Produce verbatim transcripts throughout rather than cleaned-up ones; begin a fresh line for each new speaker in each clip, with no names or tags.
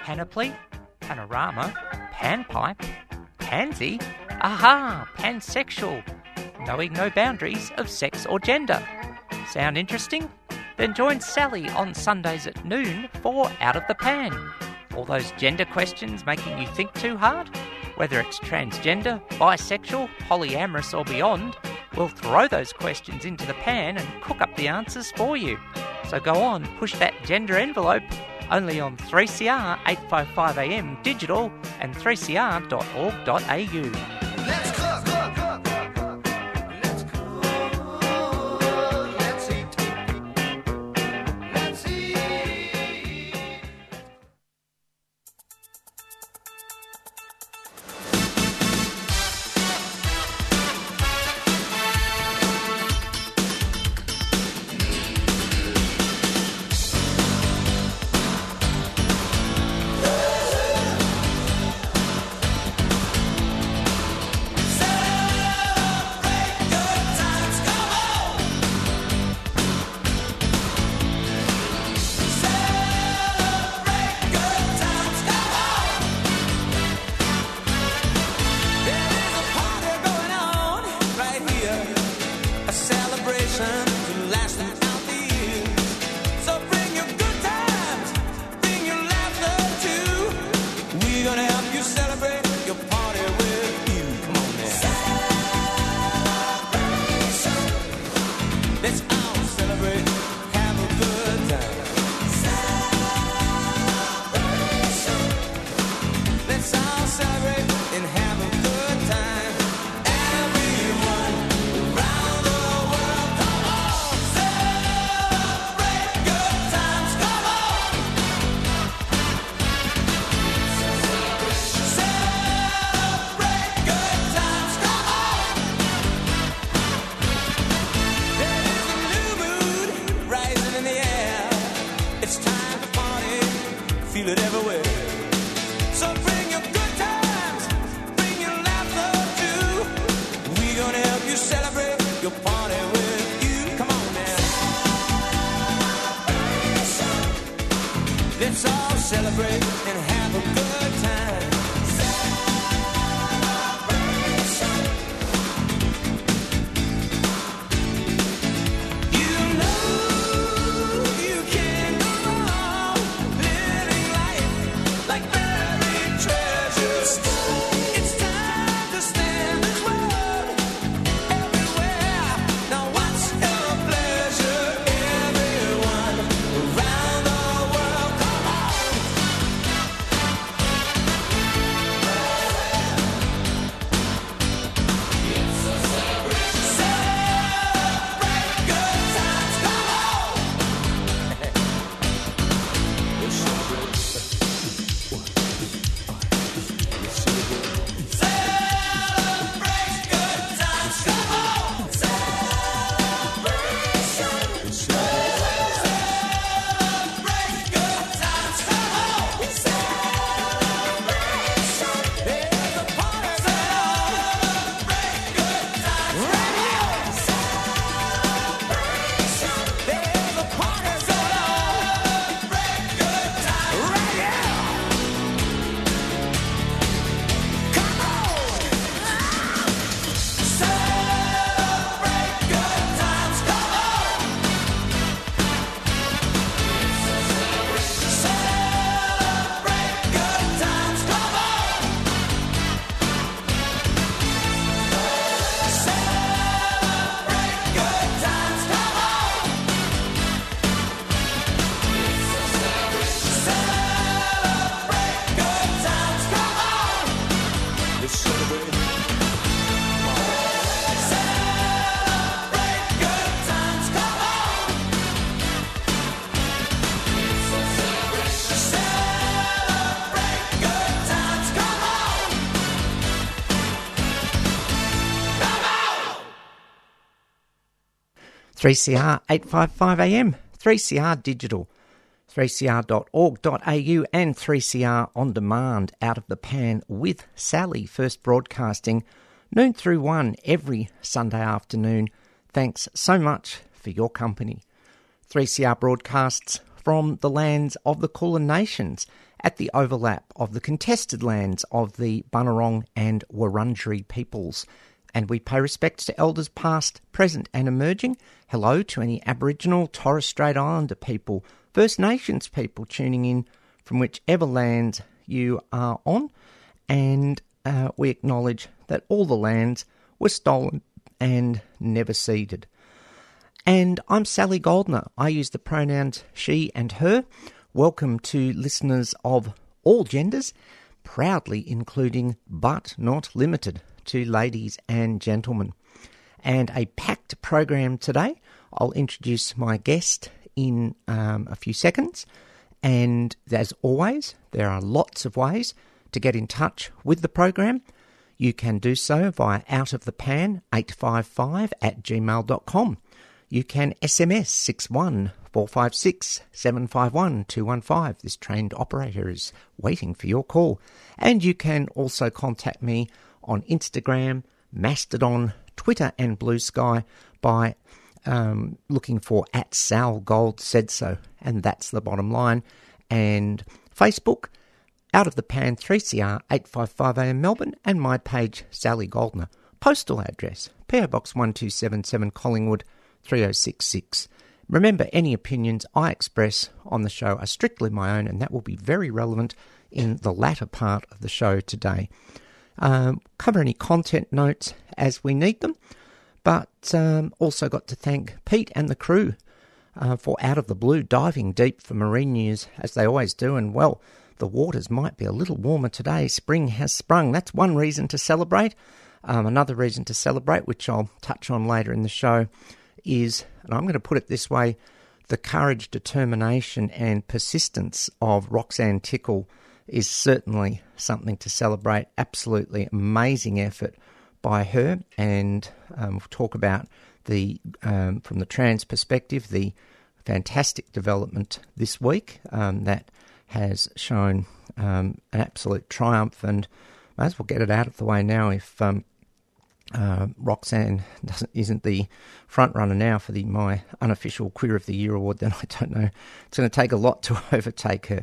panoply, panorama, panpipe, pansy, aha, pansexual, knowing no boundaries of sex or gender. Sound interesting? Then join Sally on Sundays at noon for Out of the Pan. All those gender questions making you think too hard? Whether it's transgender, bisexual, polyamorous or beyond, we'll throw those questions into the pan and cook up the answers for you. So go on, push that gender envelope, only on three C R eight fifty-five A M digital and three c r dot org dot a u.
Let's cook, cook, cook, cook, cook. Let's cook, let's eat, let's eat.
three C R eight fifty-five A M, three C R digital, three c r dot org dot a u and three C R on demand, Out of the Pan with Sally, first broadcasting noon through one every Sunday afternoon. Thanks so much for your company. three C R broadcasts
from the lands of the Kulin Nations at the overlap of the contested lands of the Bunurong and Wurundjeri peoples. And we pay respects to elders past, present and emerging. Hello to any Aboriginal, Torres Strait Islander people, First Nations people tuning in from whichever land you are on. And uh, we acknowledge that all the lands were stolen and never ceded. And I'm Sally Goldner. I use the pronouns she and her. Welcome to listeners of all genders, proudly including but not limited to ladies and gentlemen. And a packed program today. I'll introduce my guest in um, a few seconds. And as always, there are lots of ways to get in touch with the program. You can do so via outofthepan eight five five at gmail dot com. You can S M S six one four five six seven five one two one five. This trained operator is waiting for your call. And you can also contact me on Instagram, Mastodon, Twitter and Blue Sky by um, looking for at Sal Gold Said So. And that's the bottom line. And Facebook, Out of the Pan three C R eight five five A M Melbourne, and my page, Sally Goldner. Postal address, P O Box one two seven seven Collingwood three oh six six. Remember, any opinions I express on the show are strictly my own, and that will be very relevant in the latter part of the show today. Um, cover any content notes as we need them, but um, also got to thank Pete and the crew uh, for Out of the Blue diving deep for marine news, as they always do. And, well, the waters might be a little warmer today. Spring has sprung. That's one reason to celebrate. Um, another reason to celebrate, which I'll touch on later in the show, is, and I'm going to put it this way, the courage, determination and persistence of Roxanne Tickle is certainly something to celebrate. Absolutely amazing effort by her. And um, we'll talk about the, um, from the trans perspective, the fantastic development this week um, that has shown um, an absolute triumph, and may as well get it out of the way now. If um, uh, Roxanne doesn't, isn't the front runner now for the my unofficial Queer of the Year award, then I don't know. It's going to take a lot to overtake her.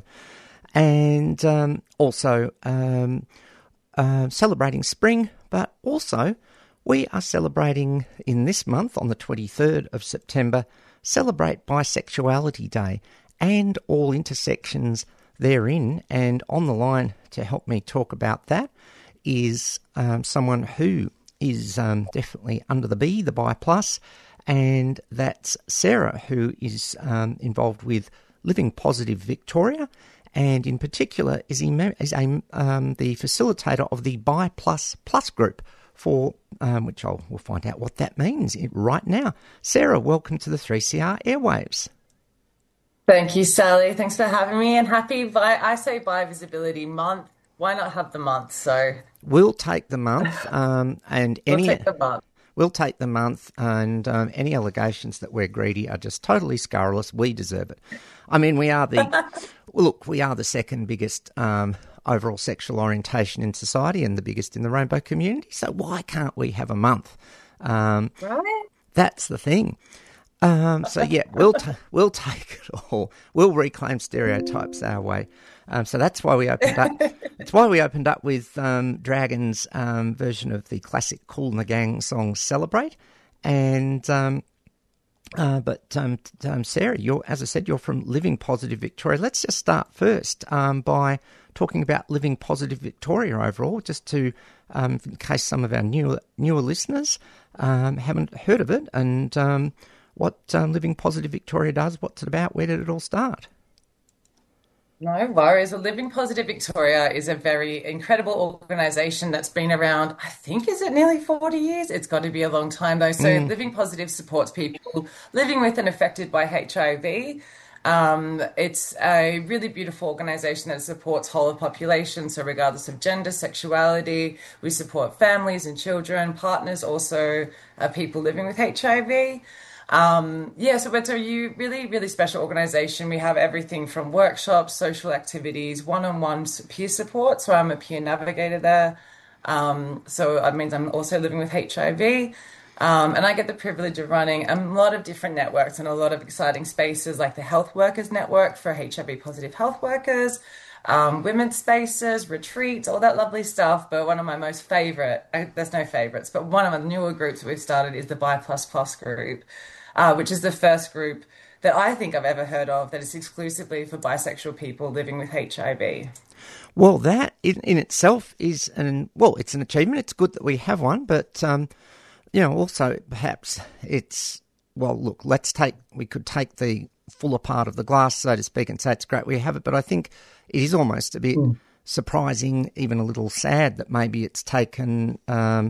And um, also um, uh, celebrating spring, but also we are celebrating in this month, on the twenty-third of September, Celebrate Bisexuality Day and all intersections therein. And on the line to help me talk about that is um, someone who is um, definitely under the B, the Bi Plus, and that's Sarah, who is um, involved with Living Positive Victoria, and in particular is, he, is a, um, the facilitator of the Bi Plus Plus group, for um, which I'll we'll find out what that means right now. Sarah, welcome to the three C R airwaves.
Thank you, Sally. Thanks for having me, and happy Vi- I say Bi Visibility Month. Why not have the month? So
we'll take the month, um, and any
we'll take the month.
We'll take the month, and um, any allegations that we're greedy are just totally scurrilous. We deserve it. I mean, we are the well, look, we are the second biggest um, overall sexual orientation in society, and the biggest in the rainbow community. So why can't we have a month? Um,
right.
That's the thing. Um, so yeah, we'll ta- we'll take it all. We'll reclaim stereotypes our way. Um, so that's why we opened up. That's why we opened up with um, Dragon's um, version of the classic Kool and the Gang song "Celebrate." And um, uh, but um, um, Sarah, you're, as I said, you're from Living Positive Victoria. Let's just start first um, by talking about Living Positive Victoria overall, just to um, in case some of our newer newer listeners um, haven't heard of it, and um, what um, Living Positive Victoria does, what's it about, where did it all start?
No worries. Well, Living Positive Victoria is a very incredible organisation that's been around, I think, is it nearly forty years? It's got to be a long time, though. So mm. Living Positive supports people living with and affected by H I V. Um, it's a really beautiful organisation that supports whole of population, so regardless of gender, sexuality. We support families and children, partners, also uh, people living with H I V. Um, yeah, so it's a really, really special organisation. We have everything from workshops, social activities, one-on-one peer support. So I'm a peer navigator there. Um, so that means I'm also living with H I V. Um, and I get the privilege of running a lot of different networks and a lot of exciting spaces like the Health Workers Network for H I V positive health workers, um, women's spaces, retreats, all that lovely stuff. But one of my most favorite, uh, there's no favorites, but one of the newer groups that we've started is the Bi Plus Plus group, uh, which is the first group that I think I've ever heard of that is exclusively for bisexual people living with H I V.
Well, that in, in itself is an well, it's an achievement. It's good that we have one, but um, you know, also perhaps it's well. Look, let's take we could take the fuller part of the glass, so to speak, and say it's great we have it. But I think it is almost a bit mm. surprising, even a little sad, that maybe it's taken um,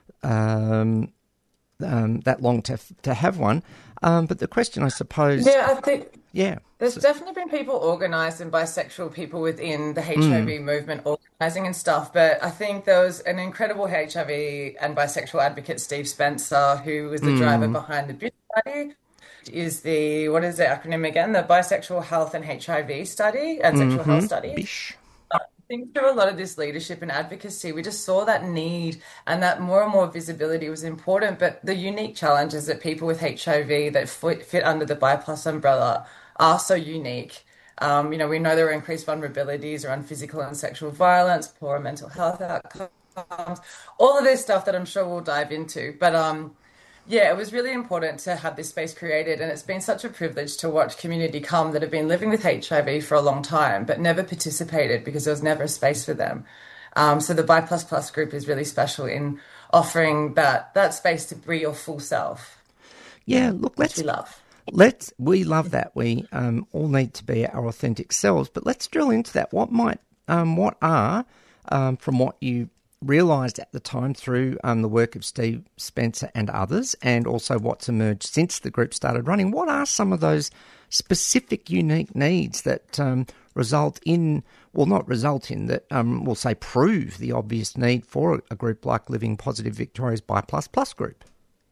um, um, that long to to have one. Um, but the question, I suppose,
yeah, I think.
Yeah.
There's
so,
definitely been people organised and bisexual people within the H I V mm. movement organising and stuff, but I think there was an incredible H I V and bisexual advocate, Steve Spencer, who was the mm. driver behind the B I S H study, is the, what is the acronym again? The Bisexual Health and H I V Study and Sexual
mm-hmm.
Health Study.
Bish.
I think through a lot of this leadership and advocacy, we just saw that need and that more and more visibility was important, but the unique challenges that people with H I V that fit, fit under the Bi Plus umbrella are so unique. Um, you know, we know there are increased vulnerabilities around physical and sexual violence, poorer mental health outcomes, all of this stuff that I'm sure we'll dive into. But um, yeah, it was really important to have this space created, and it's been such a privilege to watch community come that have been living with H I V for a long time, but never participated because there was never a space for them. Um, so the Bi Plus Plus group is really special in offering that that space to be your full self.
Yeah, look, let's
which we love.
Let's, we love that. We um, all need to be our authentic selves, but let's drill into that. What might, um, what are, um, from what you realised at the time through um, the work of Steve Spencer and others, and also what's emerged since the group started running, what are some of those specific, unique needs that um, result in, well, not result in, that um, we'll say prove the obvious need for a group like Living Positive Victoria's Bi Plus Plus group?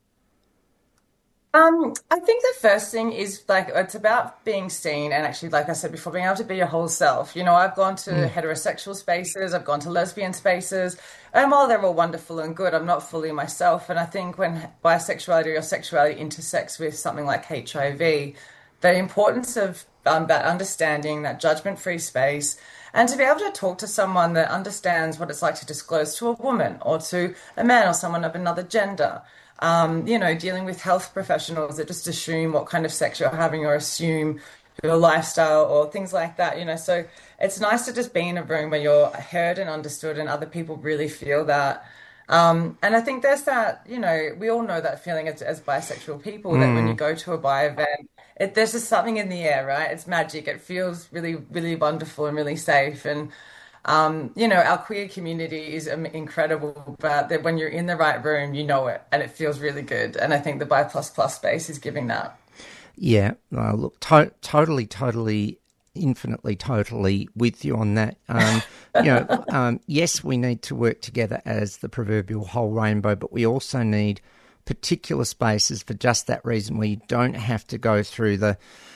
Um, I think the first thing is like it's about being seen and actually, like I said before, being able to be your whole self. You know, I've gone to mm. heterosexual spaces, I've gone to lesbian spaces, and while they're all wonderful and good, I'm not fully myself. And I think when bisexuality or sexuality intersects with something like H I V, the importance of um, that understanding, that judgment-free space, and to be able to talk to someone that understands what it's like to disclose to a woman or to a man or someone of another gender. Um, you know, dealing with health professionals that just assume what kind of sex you're having or assume your lifestyle or things like that, you know. So it's nice to just be in a room where you're heard and understood and other people really feel that. Um, and I think there's that, you know, we all know that feeling as, as bisexual people mm. that when you go to a bi event, it, there's just something in the air, right? It's magic. It feels really, really wonderful and really safe. And Um, you know, our queer community is incredible, but that when you're in the right room, you know it, and it feels really good. And I think the Bi Plus Plus space is giving that.
Yeah, uh, look, to- totally, totally, infinitely, totally with you on that. Um, you know, um, yes, we need to work together as the proverbial whole rainbow, but we also need particular spaces for just that reason, where you don't have to go through the,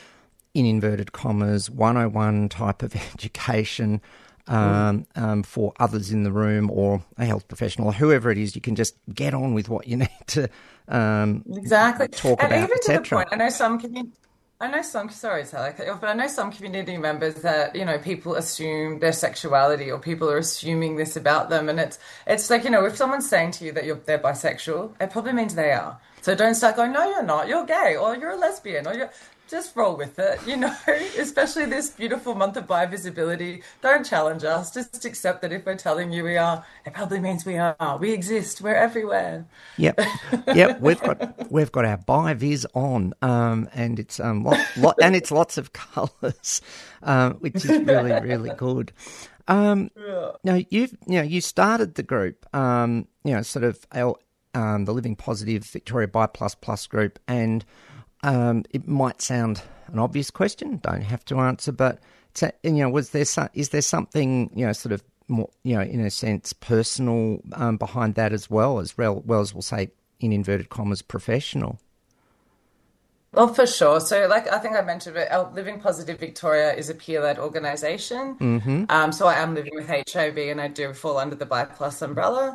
in inverted commas, one oh one type of education. Um, um, for others in the room or a health professional or whoever it is. You can just get on with what you need to um,
exactly
talk
and
about,
even
et
to the
cetera.
point, I know some community, I know some sorry Sally, but I know some community members that, you know, people assume their sexuality or people are assuming this about them, and it's it's like, you know, if someone's saying to you that you're they're bisexual, it probably means they are. So don't start going, no, you're not, you're gay, or you're a lesbian, or you're just roll with it, you know, especially this beautiful month of bi visibility. Don't challenge us. Just accept that if we're telling you we are, it probably means we are. We exist. We're everywhere.
Yep. Yep. We've got we've got our bi vis on, um, and it's um lot, lot, and it's lots of colours, um, which is really, really good. Um, yeah. Now you've you know you started the group, um, you know, sort of our, um, the Living Positive Victoria Bi Plus Plus group, and Um, it might sound an obvious question, don't have to answer, but to, you know, was there some, is there something, you know, sort of more, you know, in a sense, personal um, behind that as well, as well, well as we'll say, in inverted commas, professional?
Well, for sure. So, like I think I mentioned it, Living Positive Victoria is a peer-led organisation.
Mm-hmm.
Um, so I am living with H I V, and I do fall under the Bi Plus umbrella.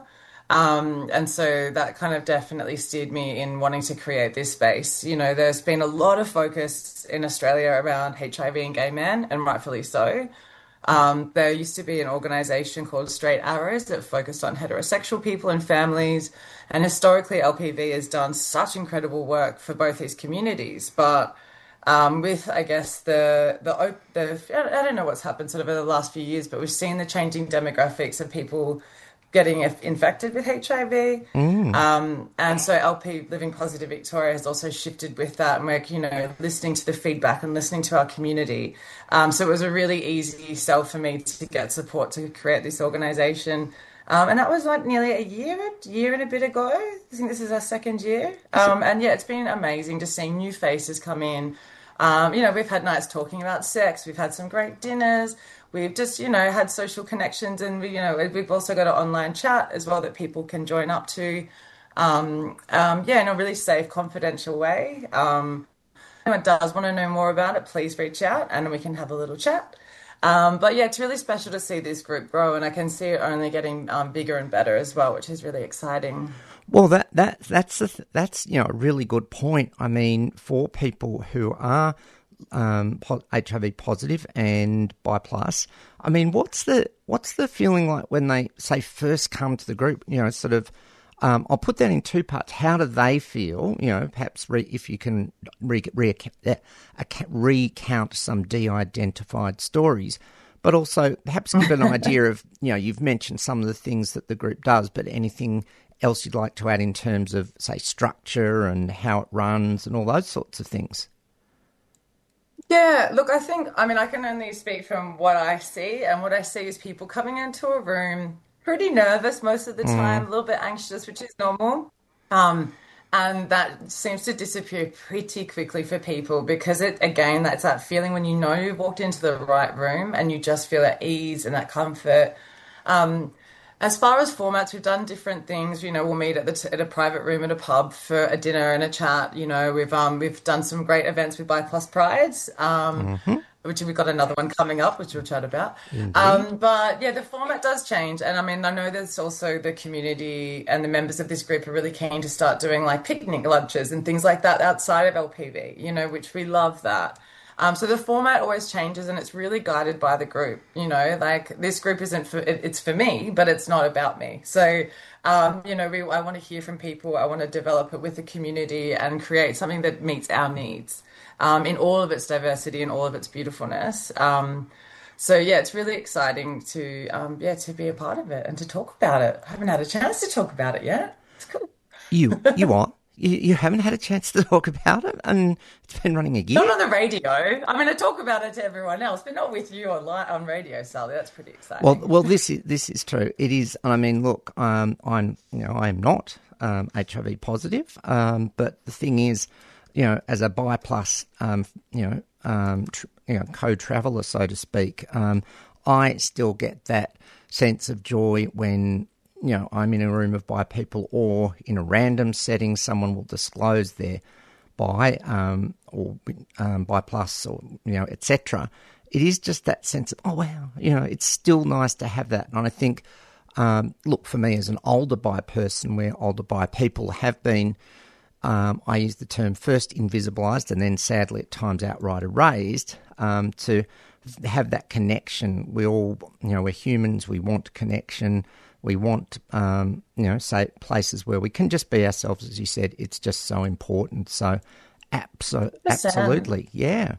Um, and so that kind of definitely steered me in wanting to create this space. You know, there's been a lot of focus in Australia around H I V and gay men, and rightfully so. Um, there used to be an organisation called Straight Arrows that focused on heterosexual people and families. And historically, L P V has done such incredible work for both these communities. But um, with, I guess, the, the, the, I don't know what's happened sort of over the last few years, but we've seen the changing demographics of people getting infected with H I V. Mm. Um, and so L P, Living Positive Victoria, has also shifted with that. And we're, you know, listening to the feedback and listening to our community. Um, so it was a really easy sell for me to get support to create this organisation. Um, and that was like nearly a year, a year and a bit ago. I think this is our second year. Um, and yeah, it's been amazing just seeing new faces come in. Um, you know, we've had nights talking about sex. We've had some great dinners. We've just, you know, had social connections, and, we, you know, we've also got an online chat as well that people can join up to. Um, um, yeah, in a really safe, confidential way. Um, if anyone does want to know more about it, please reach out and we can have a little chat. Um, but yeah, it's really special to see this group grow, and I can see it only getting um, bigger and better as well, which is really exciting.
Well, that that that's a, that's you know a really good point. I mean, for people who are um, H I V positive and bi plus, I mean, what's the what's the feeling like when they say first come to the group? You know, sort of. Um, I'll put that in two parts. How do they feel? You know, perhaps re, if you can re, re, uh, recount some de-identified stories, but also perhaps give an idea of, you know, you've mentioned some of the things that the group does, but anything else you'd like to add in terms of, say, structure and how it runs and all those sorts of things?
Yeah, look, I think, I mean, I can only speak from what I see, and what I see is people coming into a room pretty nervous most of the time, mm. a little bit anxious, which is normal. Um, and that seems to disappear pretty quickly for people because, it again, that's that feeling when you know you've walked into the right room and you just feel at ease and that comfort. Um, as far as formats, we've done different things. You know, we'll meet at the t- at a private room at a pub for a dinner and a chat. You know, we've um we've done some great events with Bi Plus Prides. Um, mm-hmm. Which we've got another one coming up, which we'll chat about. Um, but yeah, the format does change. And I mean, I know there's also the community and the members of this group are really keen to start doing like picnic lunches and things like that outside of L P V, you know, which we love that. Um, so the format always changes and it's really guided by the group, you know, like this group isn't for, it, it's for me, but it's not about me. So, um, you know, we, I want to hear from people. I want to develop it with the community and create something that meets our needs. Um, in all of its diversity and all of its beautifulness. Um, so, yeah, it's really exciting to, um, yeah, to be a part of it and to talk about it. I haven't had a chance to talk about it yet. It's cool.
You, you what? You, you haven't had a chance to talk about it, and it's been running a year?
Not on the radio. I mean, I talk about it to everyone else, but not with you on on radio, Sally. That's pretty exciting.
Well, well, this is this is true. It is. I mean, look, um, I'm, you know, I am not um, H I V positive, um, but the thing is, you know, as a bi plus, um, you know, um, tr- you know, co-traveller, so to speak, um, I still get that sense of joy when, you know, I'm in a room of bi people, or in a random setting, someone will disclose their bi, um, or um, bi plus, or, you know, et cetera. It is just that sense of, oh wow, you know, it's still nice to have that. And I think, um, look, for me as an older bi person, where older bi people have been, Um, I use the term first invisibilised and then sadly at times outright erased, um, to have that connection. We all, you know, we're humans, we want connection, we want, um, you know, say places where we can just be ourselves, as you said. It's just so important. So abso- absolutely, yeah.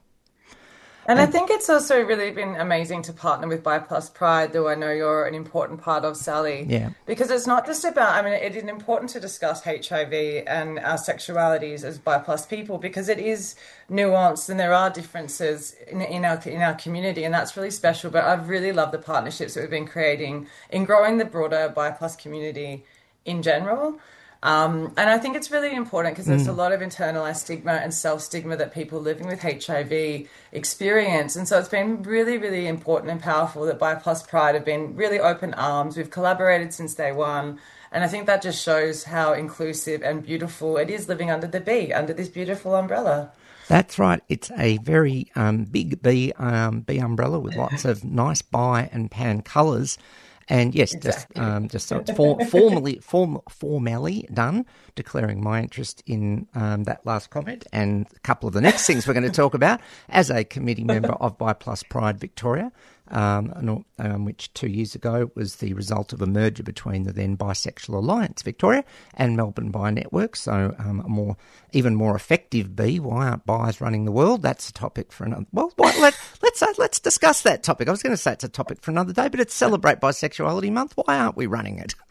And I think it's also really been amazing to partner with Bi Plus Pride, though I know you're an important part of, Sally.
Yeah.
Because it's not just about, I mean, it is important to discuss H I V and our sexualities as Bi Plus people, because it is nuanced and there are differences in, in our in our community, and that's really special. But I've really loved the partnerships that we've been creating in growing the broader Bi Plus community in general. Um, and I think it's really important because there's mm. a lot of internalized stigma and self-stigma that people living with H I V experience. And so it's been really, really important and powerful that Bi Plus Pride have been really open arms. We've collaborated since day one. And I think that just shows how inclusive and beautiful it is living under the B, under this beautiful umbrella.
That's right. It's a very um, big B, um, B umbrella with lots of nice bi and pan colours. And yes,
Exactly.
just um, just so it's for, formally form, formally done, declaring my interest in um, that last comment and a couple of the next things we're going to talk about as a committee member of Bi Plus Pride Victoria, um, and, um, which two years ago was the result of a merger between the then Bisexual Alliance Victoria and Melbourne Bi Network. So um, a more, even more effective B. Why aren't bis running the world? That's a topic for another. Well, what, let, let's uh, let's discuss that topic. I was going to say it's a topic for another day, but it's Celebrate Bisexuality Month. Why aren't we running it?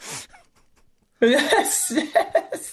Yes, yes.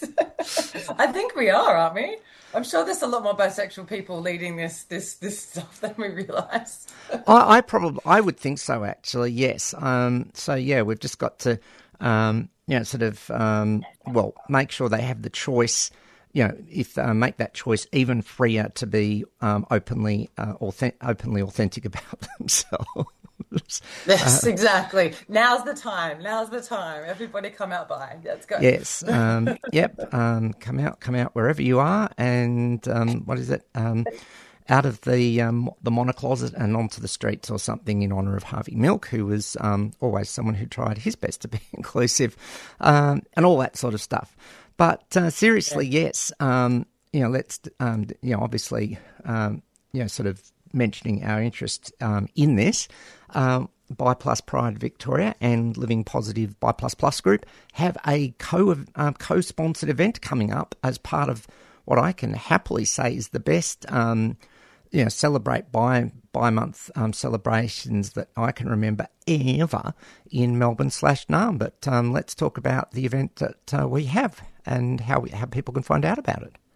I think we are, aren't we? I'm sure there's a lot more bisexual people leading this this this stuff than we realise.
I, I probably I would think so. Actually, yes. Um, so yeah, we've just got to, um, you know, sort of, um, well, make sure they have the choice. You know, if uh, make that choice even freer to be um, openly uh, authentic, openly authentic about themselves.
Yes, uh, exactly. Now's the time. Now's the time. Everybody come out by. Let's go.
Yes. Um, yep. Um, come out. Come out wherever you are. And um, what is it? Um, out of the um, the monocloset and onto the streets or something in honour of Harvey Milk, who was um, always someone who tried his best to be inclusive, um, and all that sort of stuff. But uh, seriously, yeah. yes. Um, you know, let's um, you know, obviously, um, you know, sort of mentioning our interest um, in this. Um, Bi Plus Pride Victoria and Living Positive Bi Plus Plus Group have a co uh, co-sponsored event coming up as part of what I can happily say is the best, um, you know, celebrate bi bi month um, celebrations that I can remember ever in Melbourne slash Naarm. But um, let's talk about the event that uh, we have and how we, how people can find out about it.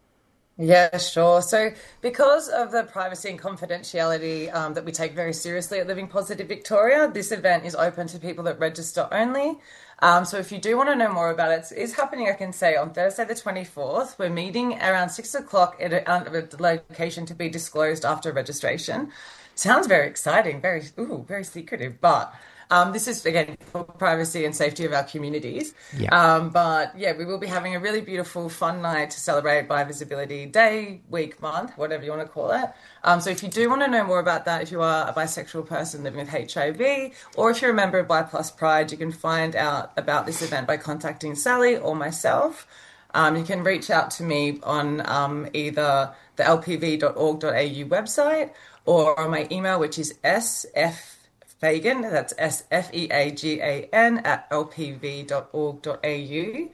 Yeah, sure. So because of the privacy and confidentiality um, that we take very seriously at Living Positive Victoria, this event is open to people that register only. Um, so if you do want to know more about it, it's happening, I can say, on Thursday the twenty-fourth. We're meeting around six o'clock at a, at a location to be disclosed after registration. Sounds very exciting, very, ooh, very secretive, but... Um, this is, again, for privacy and safety of our communities.
Yeah.
Um, but, yeah, we will be having a really beautiful, fun night to celebrate Bi Visibility Day, week, month, whatever you want to call it. Um, so if you do want to know more about that, if you are a bisexual person living with H I V, or if you're a member of Bi Plus Pride, you can find out about this event by contacting Sally or myself. Um, you can reach out to me on um, either the l p v dot org dot a u website or on my email, which is s f Fagan, that's S F E A G A N at l p v dot org dot a u.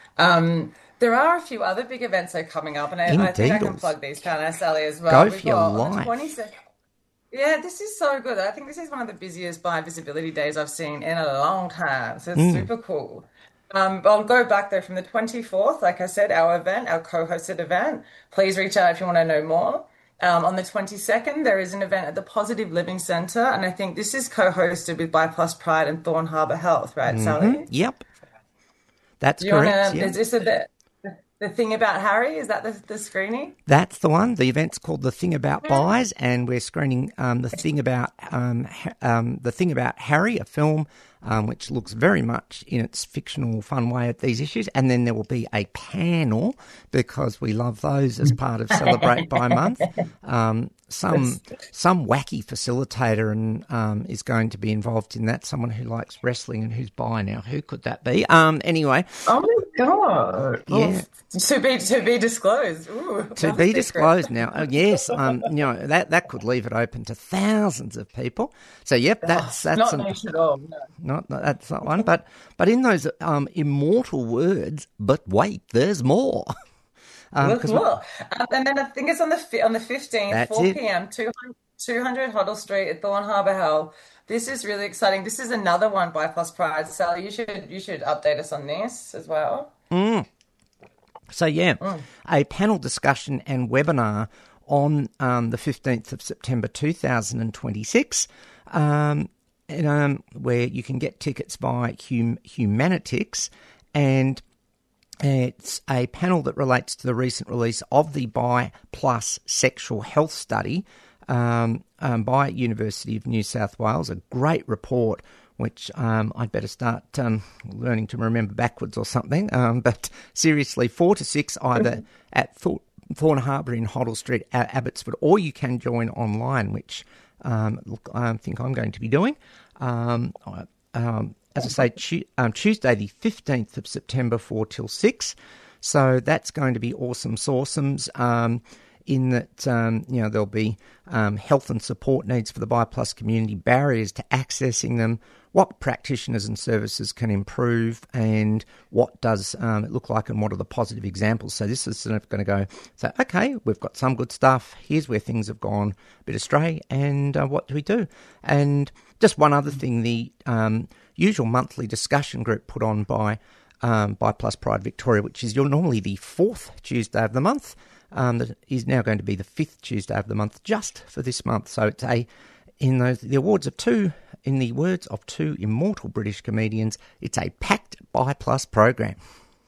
Um, there are a few other big events that are coming up, and I, I think I can plug these, can I, Sally, as well.
Go for your life.
Yeah, this is so good. I think this is one of the busiest Bi Visibility Days I've seen in a long time, so it's mm. super cool. Um, I'll go back there from the twenty-fourth, like I said, our event, our co-hosted event. Please reach out if you want to know more. Um, on the twenty-second, there is an event at the Positive Living Centre, and I think this is co-hosted with Bi Plus Pride and Thorn Harbour Health, right, mm-hmm. Sally?
Yep. That's
you
correct.
Wanna,
yeah.
Is this a bit, the thing about Harry? Is that the, the screening?
That's the one. The event's called The Thing About Bis, and we're screening um, the thing about um, ha- um, the thing about Harry, a film um, which looks very much in its fictional, fun way at these issues. And then there will be a panel, because we love those as part of Celebrate Bi Month. Um, some some wacky facilitator and um, is going to be involved in that. Someone who likes wrestling and who's bi now. Who could that be? Um, anyway.
Oh my God!
Yeah.
Oh, to be to be disclosed. Ooh,
to be disclosed now. Oh, yes. Um, you know that that could leave it open to thousands of people. So yep, that's that's
not
an,
niche at all. No.
Not that's not one. But but in those um, immortal words. But wait, there's more.
Um, Look more. Um, and then I think it's on the on the fifteenth, four p.m. two hundred Hoddle Street at Thorn Harbour Health. This is really exciting. This is another one by Plus Pride. Sally, you should you should update us on this as well.
Mm. So yeah, mm. a panel discussion and webinar on um, the fifteenth of September two thousand twenty-six, um, and, um, where you can get tickets by hum- Humanitix, and it's a panel that relates to the recent release of the Bi Plus Sexual Health Study um, um, by University of New South Wales, a great report which um, I'd better start um, learning to remember backwards or something. Um, but seriously, four to six either at Thor- Thorn Harbour in Hoddle Street at Abbotsford, or you can join online, which um, look, I think I'm going to be doing. Um, um, as I say, tu- um, Tuesday the fifteenth of September, four till six. So that's going to be awesome sauceums, um, in that, um, you know, there'll be um, health and support needs for the BioPlus community, barriers to accessing them, what practitioners and services can improve, and what does um, it look like, and what are the positive examples. So this is sort of going to go, so, okay, we've got some good stuff, here's where things have gone a bit astray, and uh, what do we do? And just one other thing, the um, usual monthly discussion group put on by um, BioPlus Pride Victoria, which is normally the fourth Tuesday of the month, um, that is now going to be the fifth Tuesday of the month, just for this month. So it's a, in those, the awards of two, in the words of two immortal British comedians, it's a packed BioPlus program.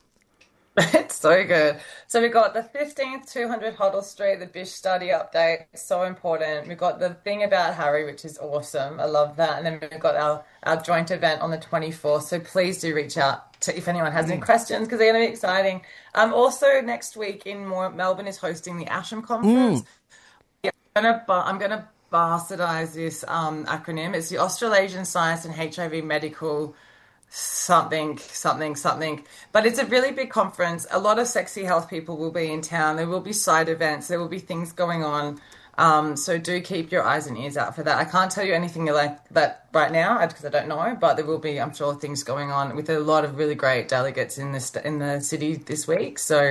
It's so good. So we've got the fifteenth, two hundred Hoddle Street, the Bish study update, so important. We've got the thing about Harry, which is awesome. I love that. And then we've got our, our joint event on the twenty-fourth. So please do reach out to if anyone has any questions, because they're going to be exciting. Um, also, next week in more, Melbourne is hosting the ASHM conference. Mm. Yeah, I'm going to, I'm going to bastardize this um, acronym. It's the Australasian Science and H I V Medical something, something, something. But it's a really big conference. A lot of sexy health people will be in town. There will be side events. There will be things going on. Um, so do keep your eyes and ears out for that. I can't tell you anything like that right now because I don't know, but there will be, I'm sure, things going on with a lot of really great delegates in this in the city this week. So,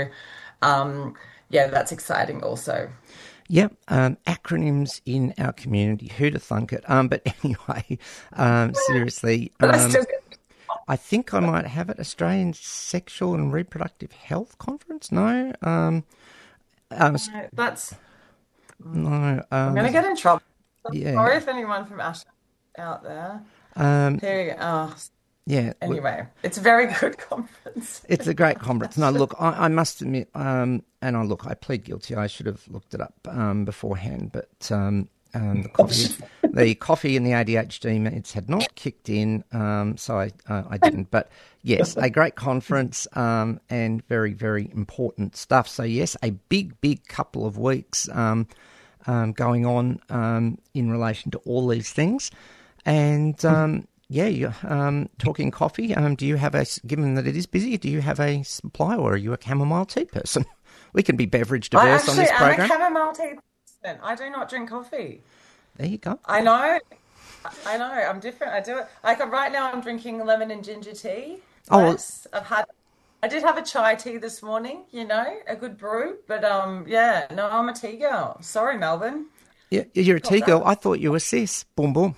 um, yeah, that's exciting also.
Yep, um, acronyms in our community. Who'd have thunk it? Um, but anyway, um, seriously, um, I think I might have it. Australian Sexual and Reproductive Health Conference? No, um, um,
no that's
no. Um,
I'm going to get in trouble.
Yeah.
Sorry if anyone from Ash out there.
Um,
Here you go. Oh.
Yeah.
Anyway, it's a very good conference.
It's a great conference. No, look, I, I must admit, um, and I look, I plead guilty. I should have looked it up um, beforehand, but um, um, the coffee, the coffee and the A D H D meds had not kicked in, um, so I, uh, I didn't. But yes, a great conference um, and very, very important stuff. So yes, a big, big couple of weeks um, um, going on um, in relation to all these things, and. Um, Yeah, you're um, talking coffee. Um, do you have a, given that it is busy, do you have a supply, or are you a chamomile tea person? We can be beverage diverse on this program.
I actually am a chamomile tea person. I do not drink coffee.
There you go.
I know. I know. I'm different. I do it. Like right now I'm drinking lemon and ginger tea.
Oh,
yes. I've had, I did have a chai tea this morning, you know, a good brew. But um, yeah, no, I'm a tea girl. Sorry, Melbourne.
Yeah, you're a tea girl. I thought you were cis. Boom, boom.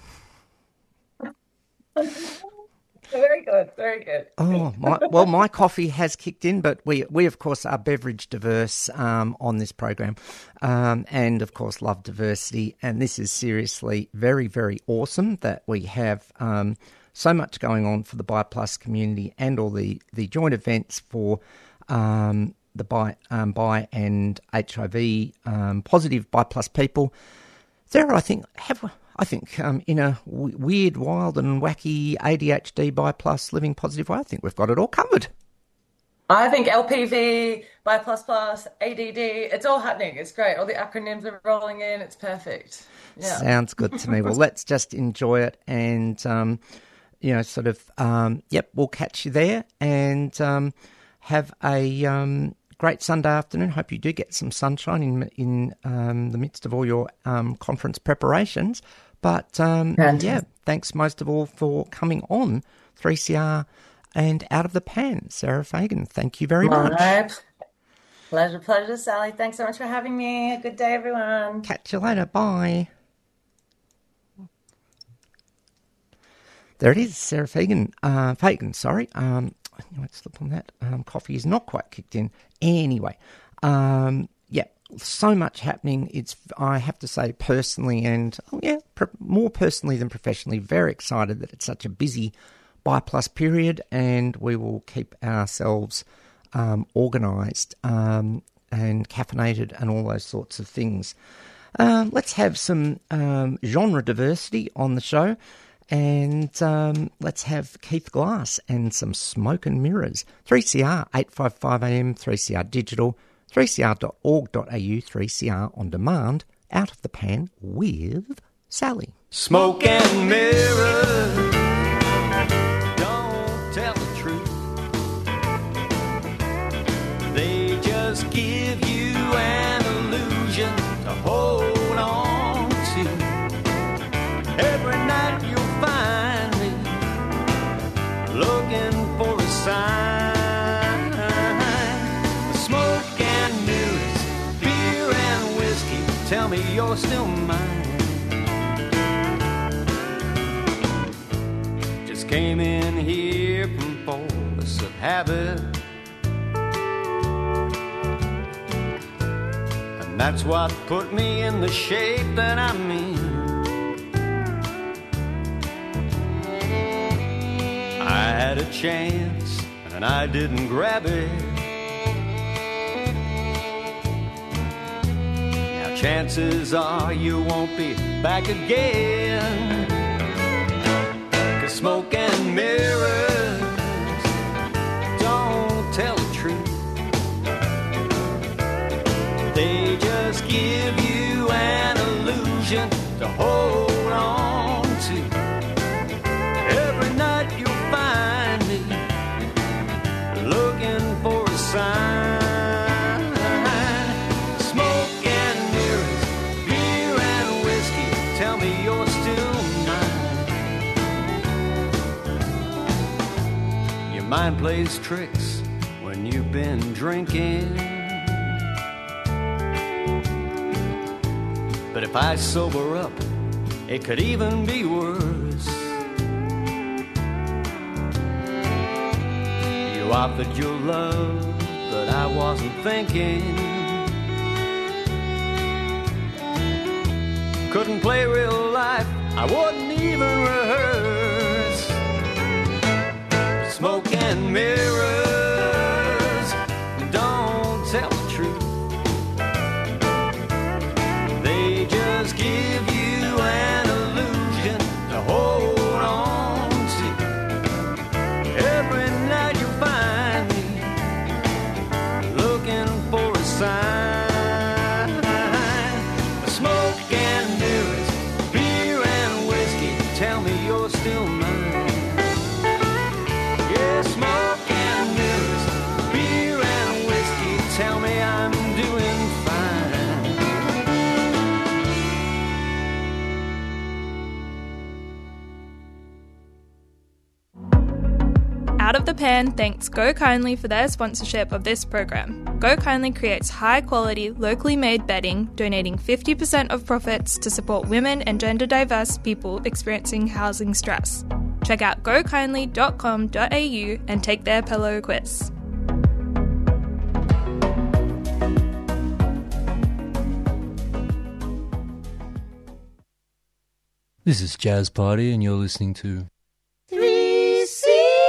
Very good, very good.
Oh, my, well, my coffee has kicked in, but we, we of course, are beverage diverse um, on this program um, and, of course, love diversity. And this is seriously very, very awesome that we have um, so much going on for the BioPlus community and all the, the joint events for um, the Bi, um, Bi and H I V um, positive BioPlus people. There, I think, have... I think um, in a w- weird, wild and wacky A D H D BioPlus living positive way, I think we've got it all covered.
I think L P V, BioPlus, A D D, it's all happening. It's great. All the acronyms are rolling in. It's perfect. Yeah.
Sounds good to me. Well, let's just enjoy it and, um, you know, sort of, um, yep, we'll catch you there and um, have a... Um, great Sunday afternoon. Hope you do get some sunshine in in um, the midst of all your um, conference preparations. But um, yeah, thanks most of all for coming on three C R and Out of the Pan. Sarah Fagan, thank you very
My
much.
Pleasure, pleasure, Sally. Thanks so much for having me. Good day, everyone.
Catch you later. Bye. There it is, Sarah Fagan. Uh, Fagan, sorry. Um, let's slip on that. Um, coffee is not quite kicked in. Anyway, um, yeah, so much happening. It's, I have to say, personally and, oh yeah, pr- more personally than professionally, very excited that it's such a busy BioPlus period, and we will keep ourselves um, organised um, and caffeinated and all those sorts of things. Uh, let's have some um, genre diversity on the show. And um, let's have Keith Glass and some Smoke and Mirrors. three C R, eight fifty-five A M, three C R Digital, three c r dot org dot a u, three C R On Demand, Out of the Pan with Sally.
Smoke and mirrors,
me you're still mine. Just came in here from force of habit, and that's what put me in the shape that I'm in. I had a chance and I didn't grab it. Now chances are you won't be back again. 'Cause smoke and mirrors don't tell the truth. They just give you an illusion to hold on to. Every night you'll find me looking for a sign. Smoke and mirrors, beer and whiskey, tell me you're still mine. Your mind plays tricks when you've been drinking, but if I sober up, it could even be worse. You offered your love, but I wasn't thinking. Couldn't play real life, I wouldn't even rehearse. Smoke and mirrors don't tell the truth. They just give you an illusion to hold on to. Every night you find me looking for a sign. Smoke and mirrors, beer and whiskey, tell me you're still mine. Yeah, smoke and mirrors, beer and whiskey, tell me I'm doing fine.
Out of the Pan thanks Go Kindly for their sponsorship of this program. Go Kindly creates high-quality, locally made bedding, donating fifty percent of profits to support women and gender-diverse people experiencing housing stress. Check out go kindly dot com dot a u and take their pillow quiz.
This is Jazz Party, and you're listening to
three C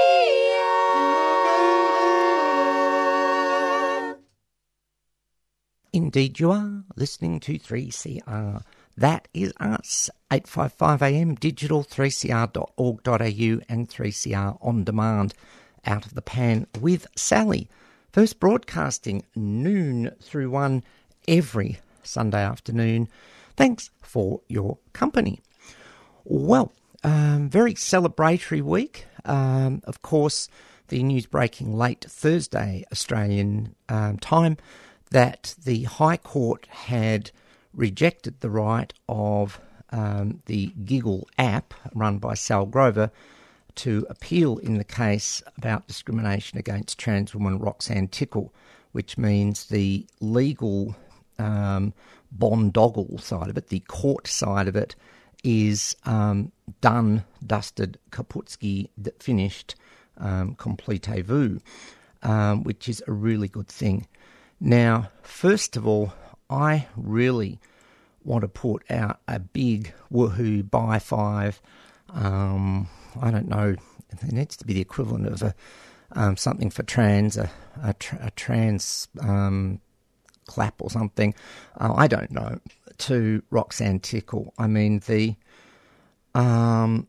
R.
Indeed you are listening to three C R. That is us, eight fifty-five A M digital, three c r dot org dot a u and three C R on demand. Out of the Pan with Sally. First broadcasting noon through one every Sunday afternoon. Thanks for your company. Well, um, very celebratory week. Um, of course, the news breaking late Thursday Australian um, time that the High Court had rejected the right of um, the Giggle app run by Sal Grover to appeal in the case about discrimination against trans woman Roxanne Tickle, which means the legal um, bondoggle side of it, the court side of it, is um, done, dusted, Kaputski, finished, um, completez-vous, um, which is a really good thing. Now, first of all, I really want to put out a big woohoo buy five. Um, I don't know, it needs to be the equivalent of a um, something for trans, a, a, tra- a trans um, clap or something. Uh, I don't know. To Roxanne Tickle. I mean, the um,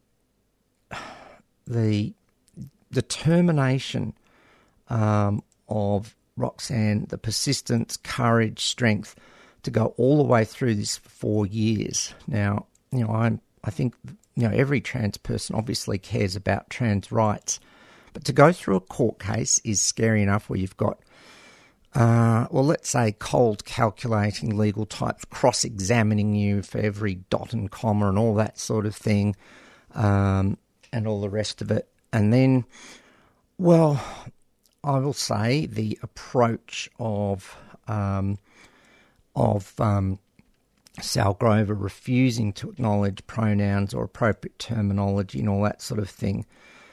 the determination um, of Roxanne, the persistence, courage, strength to go all the way through this for four years. Now, you know, I I think you know every trans person obviously cares about trans rights, but to go through a court case is scary enough where you've got Uh, well, let's say cold calculating legal types cross-examining you for every dot and comma and all that sort of thing, um, and all the rest of it. And then, well, I will say the approach of um, of um, Sal Grover refusing to acknowledge pronouns or appropriate terminology and all that sort of thing.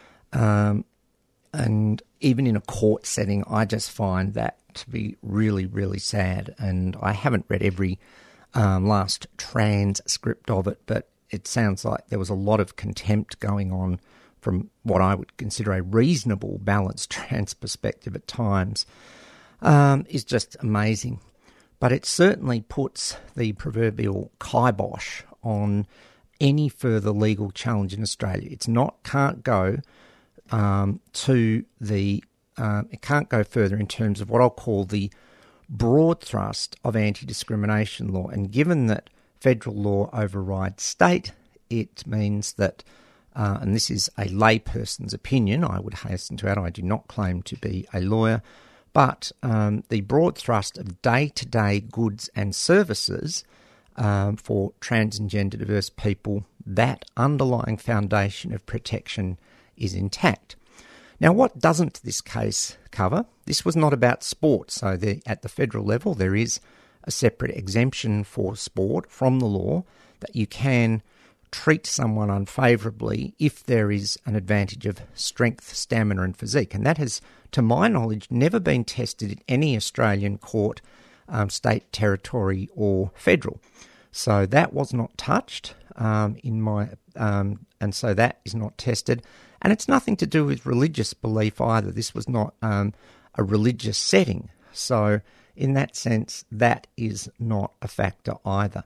Um, and even in a court setting, I just find that to be really, really sad. And I haven't read every um, last transcript of it, but it sounds like there was a lot of contempt going on from what I would consider a reasonable, balanced trans perspective at times. Um, is just amazing. But it certainly puts the proverbial kibosh on any further legal challenge in Australia. It's not, can't go um, to the, um, it can't go further in terms of what I'll call the broad thrust of anti-discrimination law. And given that federal law overrides state, it means that, uh, and this is a layperson's opinion, I would hasten to add, I do not claim to be a lawyer, but um, the broad thrust of day-to-day goods and services um, for trans and gender diverse people, that underlying foundation of protection is intact. Now, what doesn't this case cover? This was not about sport, so the, at the federal level there is a separate exemption for sport from the law that you can treat someone unfavourably if there is an advantage of strength, stamina and physique. And that has, to my knowledge, never been tested in any Australian court, um, state, territory or federal. So that was not touched um, in my, um, and so that is not tested. And it's nothing to do with religious belief either. This was not um, a religious setting. So in that sense, that is not a factor either.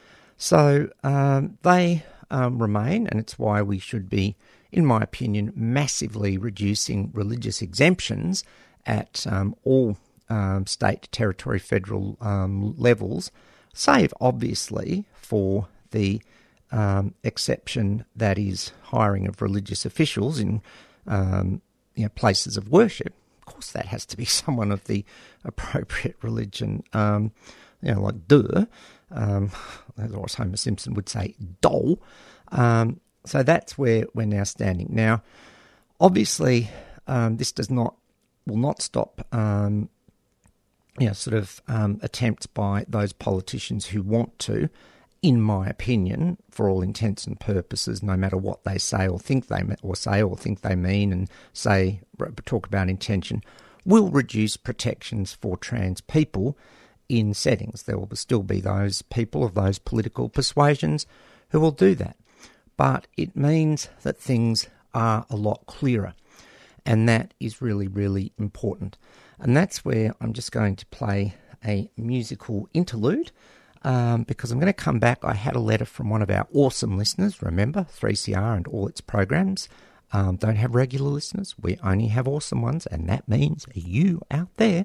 So um, they um, remain, and it's why we should be, in my opinion, massively reducing religious exemptions at um, all um, state, territory, federal um, levels, save obviously for the um, exception that is hiring of religious officials in um, you know, places of worship. Of course, that has to be someone of the appropriate religion, um, you know, like duh. Um, as Homer Simpson would say, dole. Um, so that's where we're now standing. Now, obviously, um, this does not, will not stop, um, you know, sort of um, attempts by those politicians who want to, in my opinion, for all intents and purposes, no matter what they say or think they or say or think they mean, and say talk about intention, will reduce protections for trans people in settings. There will still be those people of those political persuasions who will do that. But it means that things are a lot clearer. And that is really, really important. And that's where I'm just going to play a musical interlude um, because I'm going to come back. I had a letter from one of our awesome listeners. Remember, three C R and all its programs um, don't have regular listeners. We only have awesome ones, and that means you out there.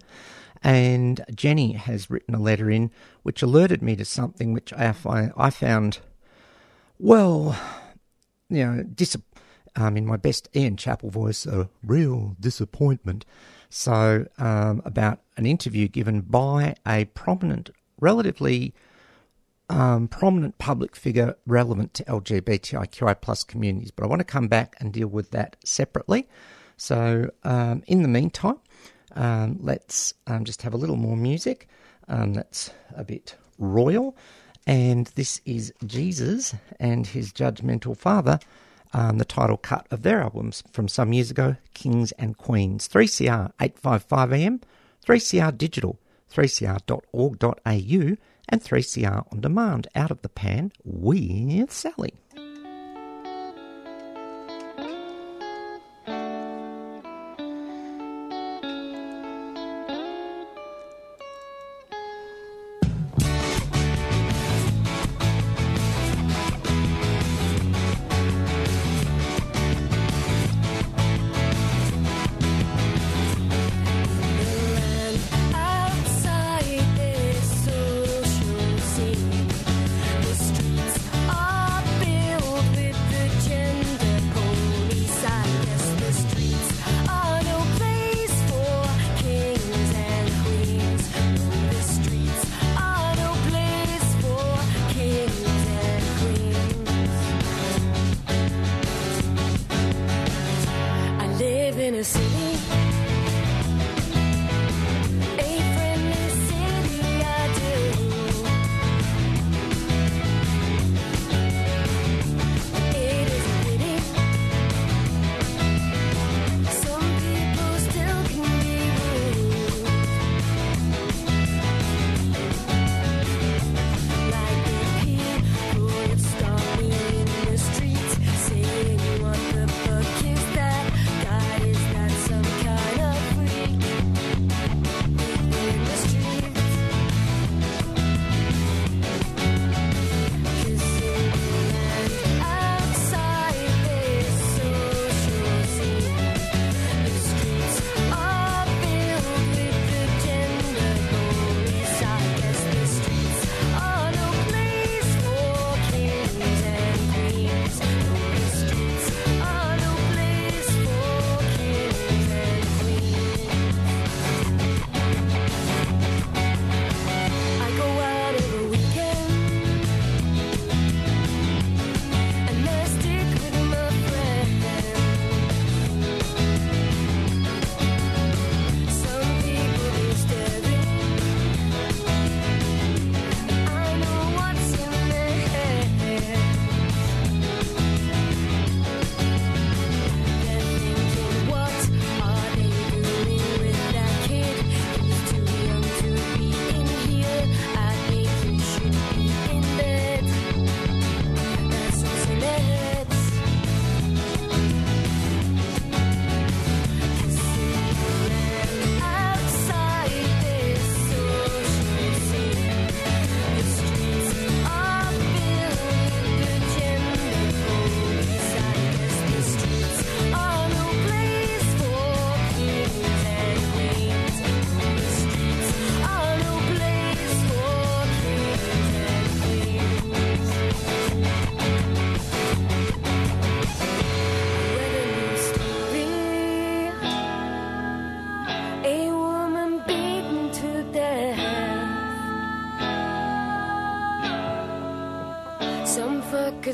And Jenny has written a letter in which alerted me to something which I find, I found, well, you know, dis- um, in my best Ian Chappell voice, a real disappointment. So um, about an interview given by a prominent, relatively um, prominent public figure relevant to L G B T I Q I plus communities. But I want to come back and deal with that separately. So um, in the meantime, Um, let's um, just have a little more music um, that's a bit royal. And this is Jesus and His Judgmental Father, um, the title cut of their albums from some years ago, Kings and Queens. three C R eight fifty-five A M, three C R Digital, three c r dot org dot a u, and three C R On Demand, Out of the Pan with Sally.
Outside this social scene, the streets are busy.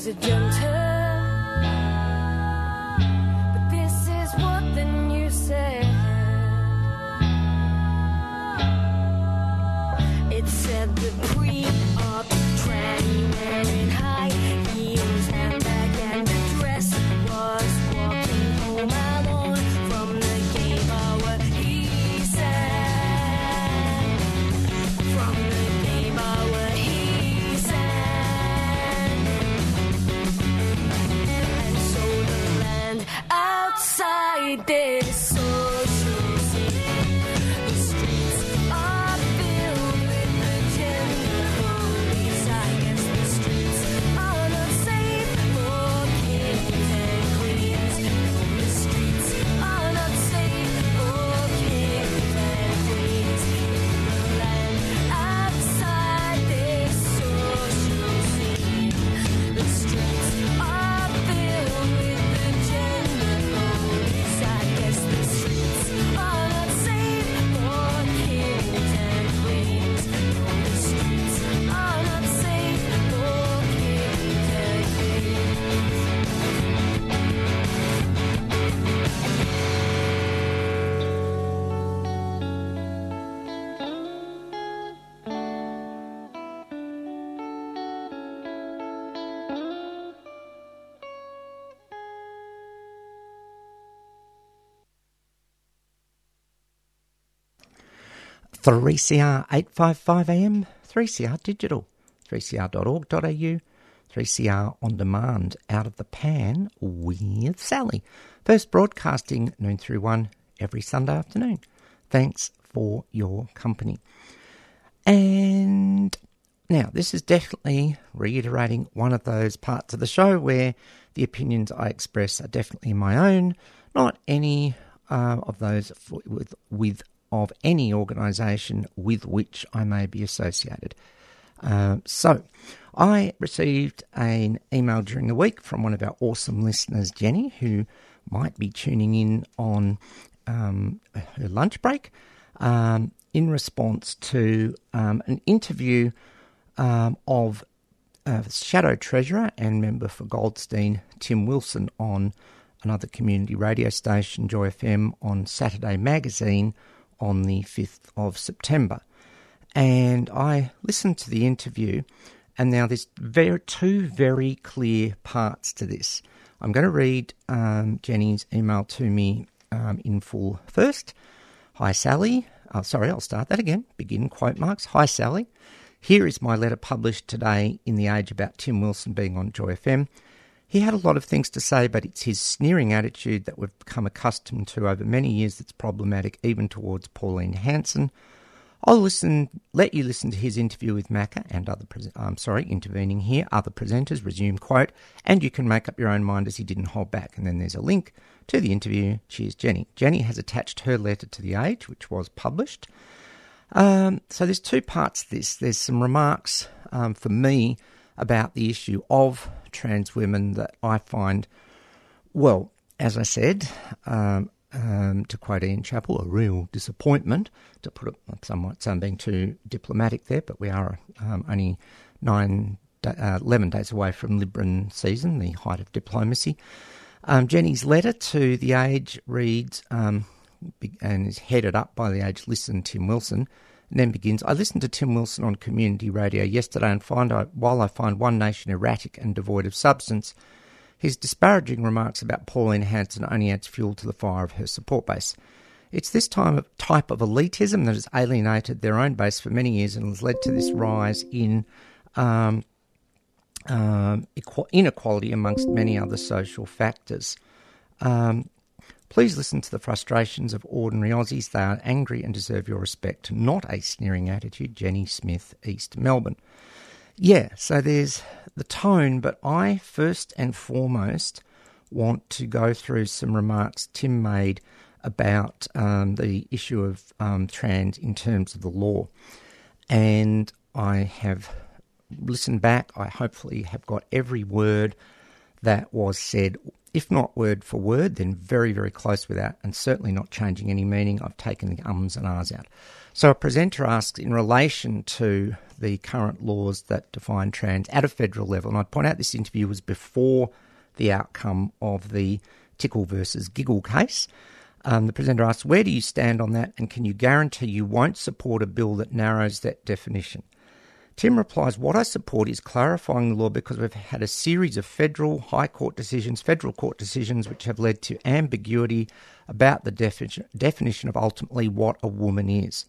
accidental. But this is what the news said. It said the pre-op tranny wearing high heels, handbag and the dress was walking home alone from the gay bar where he sang. From the gay bar where he sang. And so the land outside this social scene, the streets are filled with the gender police. I guess the streets are not safe for kings and queens. The streets are not safe for kings and queens. In the land outside this social scene, the streets are filled with the gender police. I guess the streets are not safe for kings and queens. The streets are not safe for kings and queens.
three C R eight fifty-five A M, three C R Digital, three c r dot org dot a u, three C R On Demand, Out of the Pan with Sally. First broadcasting noon through one every Sunday afternoon. Thanks for your company. And now, this is definitely reiterating one of those parts of the show where the opinions I express are definitely my own, not any uh, of those for, with with of any organisation with which I may be associated. Uh, so, I received an email during the week from one of our awesome listeners, Jenny, who might be tuning in on um, her lunch break, um, in response to um, an interview um, of uh, Shadow Treasurer and member for Goldstein, Tim Wilson, on another community radio station, Joy F M, on Saturday Magazine on the fifth of September. And I listened to the interview, and now there's very, two very clear parts to this. I'm going to read um, Jenny's email to me um, in full first. Hi, Sally. Oh, sorry, I'll start that again. Begin quote marks. Hi, Sally. Here is my letter published today in The Age about Tim Wilson being on Joy F M. He had a lot of things to say, but it's his sneering attitude that we've become accustomed to over many years that's problematic, even towards Pauline Hanson. I'll listen, let you listen to his interview with Macca and other, pre- I'm sorry, intervening here, other presenters, resume quote, and you can make up your own mind as he didn't hold back. And then there's a link to the interview. Cheers, Jenny. Jenny has attached her letter to The Age, which was published. Um, so there's two parts to this. There's some remarks um, for me about the issue of trans women that I find, well, as I said, um, um, to quote Ian Chappell, a real disappointment, to put it somewhat, so I'm being too diplomatic there, but we are um, only nine, uh, eleven days away from Libran season, the height of diplomacy. Um, Jenny's letter to The Age reads, um, and is headed up by The Age Listen Tim Wilson, and then begins, I listened to Tim Wilson on community radio yesterday and find I, while I find One Nation erratic and devoid of substance, his disparaging remarks about Pauline Hanson only adds fuel to the fire of her support base. It's this time of, type of elitism that has alienated their own base for many years and has led to this rise in um, um, inequality amongst many other social factors. Um, Please listen to the frustrations of ordinary Aussies. They are angry and deserve your respect, not a sneering attitude. Jenny Smith, East Melbourne. Yeah, so there's the tone, but I first and foremost want to go through some remarks Tim made about um, the issue of um, trans in terms of the law. And I have listened back. I hopefully have got every word that was said if not word for word, then very, very close with that, and certainly not changing any meaning. I've taken the ums and ahs out. So a presenter asks, in relation to the current laws that define trans at a federal level, and I'd point out this interview was before the outcome of the Tickle versus Giggle case. Um, the presenter asks, where do you stand on that, and can you guarantee you won't support a bill that narrows that definition? Tim replies, what I support is clarifying the law because we've had a series of federal high court decisions, federal court decisions, which have led to ambiguity about the defi- definition of ultimately what a woman is.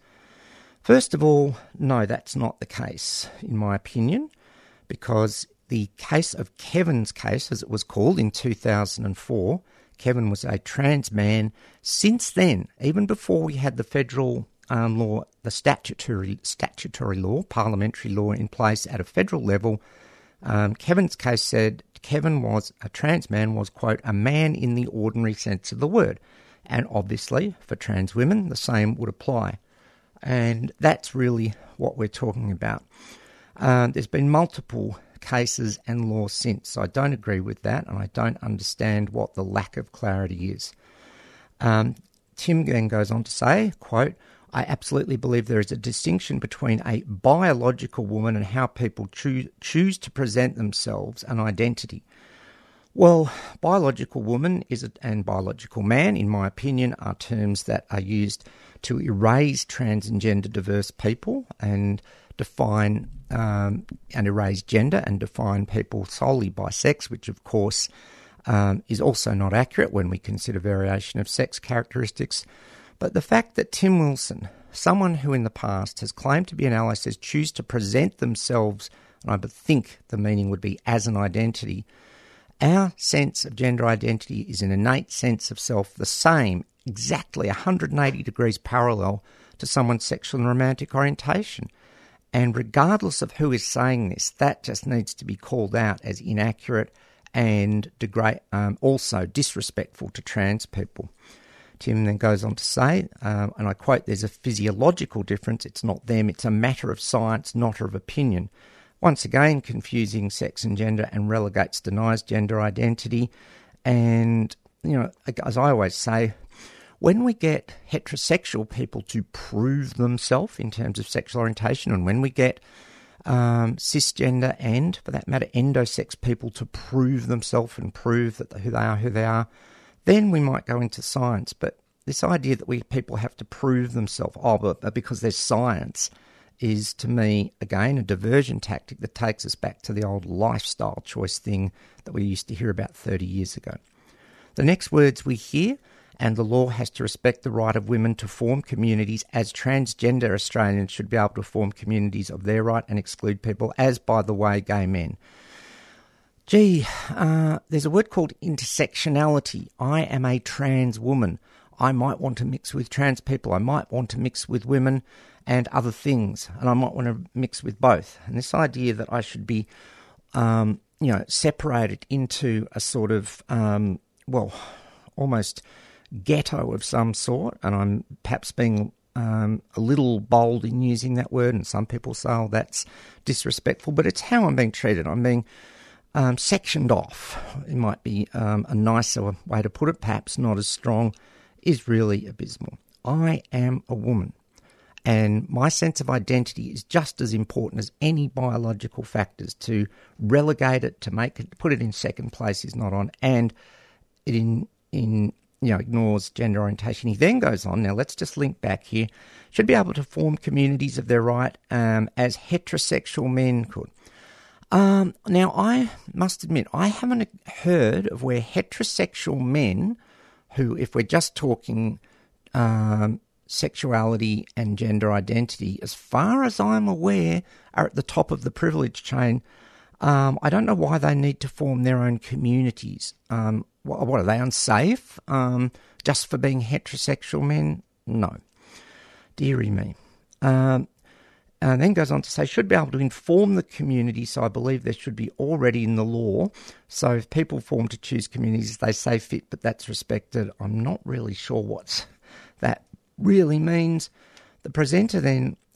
First of all, no, that's not the case, in my opinion, because the case of Kevin's case, as it was called in two thousand four, Kevin was a trans man. Since then, even before we had the federal um, law, the statutory statutory law, parliamentary law in place at a federal level, um, Kevin's case said Kevin was, a trans man, was, quote, a man in the ordinary sense of the word. And obviously, for trans women, the same would apply. And that's really what we're talking about. Uh, there's been multiple cases and laws since, so I don't agree with that, and I don't understand what the lack of clarity is. Um, Tim then goes on to say, quote, I absolutely believe there is a distinction between a biological woman and how people choose, choose to present themselves, an identity. Well, biological woman is a, and biological man, in my opinion, are terms that are used to erase trans and gender diverse people and define um, and erase gender and define people solely by sex, which of course um, is also not accurate when we consider variation of sex characteristics. But the fact that Tim Wilson, someone who in the past has claimed to be an ally, says choose to present themselves, and I would think the meaning would be as an identity, our sense of gender identity is an innate sense of self, the same, exactly one hundred eighty degrees parallel to someone's sexual and romantic orientation. And regardless of who is saying this, that just needs to be called out as inaccurate and degrade, um, also disrespectful to trans people. Tim then goes on to say, uh, and I quote, there's a physiological difference. It's not them. It's a matter of science, not of opinion. Once again, confusing sex and gender and relegates, denies gender identity. And, you know, as I always say, when we get heterosexual people to prove themselves in terms of sexual orientation, and when we get um, cisgender and, for that matter, endosex people to prove themselves and prove that who they are, who they are, then we might go into science. But this idea that we people have to prove themselves, oh, but because there's science, is, to me, again, a diversion tactic that takes us back to the old lifestyle choice thing that we used to hear about thirty years ago. The next words we hear, and the law has to respect the right of women to form communities as transgender Australians should be able to form communities of their right and exclude people, as, by the way, gay men. Gee, uh, there's a word called intersectionality. I am a trans woman. I might want to mix with trans people. I might want to mix with women and other things, and I might want to mix with both. And this idea that I should be, um, you know, separated into a sort of, um, well, almost ghetto of some sort, and I'm perhaps being um, a little bold in using that word, and some people say, oh, that's disrespectful, but it's how I'm being treated. I'm being um, sectioned off. It might be um, a nicer way to put it, perhaps not as strong, is really abysmal. I am a woman, and my sense of identity is just as important as any biological factors. To relegate it, to make it, put it in second place is not on, and it in in you know ignores gender orientation. He then goes on. Now let's just link back here. Should be able to form communities of their right um, as heterosexual men could. Um, now I must admit I haven't heard of where heterosexual men, who, if we're just talking um, sexuality and gender identity, as far as I'm aware, are at the top of the privilege chain. Um, I don't know why they need to form their own communities. Um, what, what are they, unsafe um, just for being heterosexual men? No. Dearie me. Um, and then goes on to say, should be able to inform the community, so I believe there should be already in the law. So if people form to choose communities, they say fit, but that's respected. I'm not really sure what that really means. The presenter then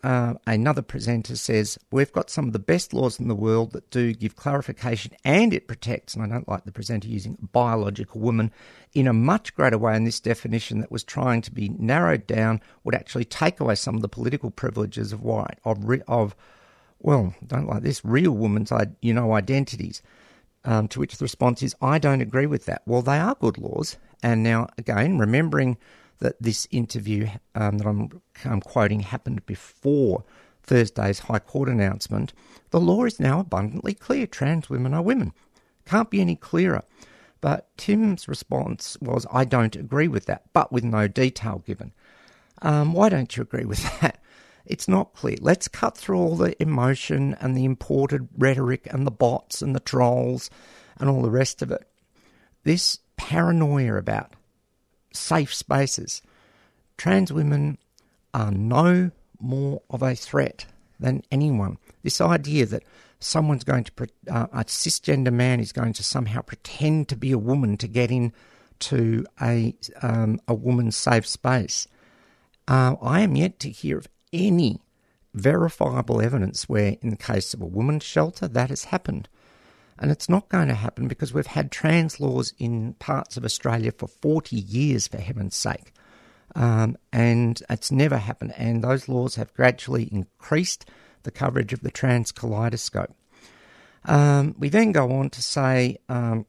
uh, another presenter says, we've got some of the best laws in the world that do give clarification, and it protects, and I don't like the presenter using biological woman, in a much greater way, and this definition that was trying to be narrowed down would actually take away some of the political privileges of white, of, of well, don't like this, real women's, you know, identities. Um, to which the response is, I don't agree with that. Well, they are good laws. And now, again, remembering that this interview um, that I'm, I'm quoting happened before Thursday's High Court announcement, the law is now abundantly clear. Trans women are women. Can't be any clearer. But Tim's response was, I don't agree with that, but with no detail given. Um, why don't you agree with that? It's not clear. Let's cut through all the emotion and the imported rhetoric and the bots and the trolls and all the rest of it. This paranoia about safe spaces. Trans women are no more of a threat than anyone. This idea that someone's going to, uh, a cisgender man is going to somehow pretend to be a woman to get into a, um, a woman's safe space. Uh, I am yet to hear of any verifiable evidence where, in the case of a women's shelter, that has happened. And it's not going to happen because we've had trans laws in parts of Australia for forty years, for heaven's sake. Um, and it's never happened. And those laws have gradually increased the coverage of the trans kaleidoscope. Um, we then go on to say, um,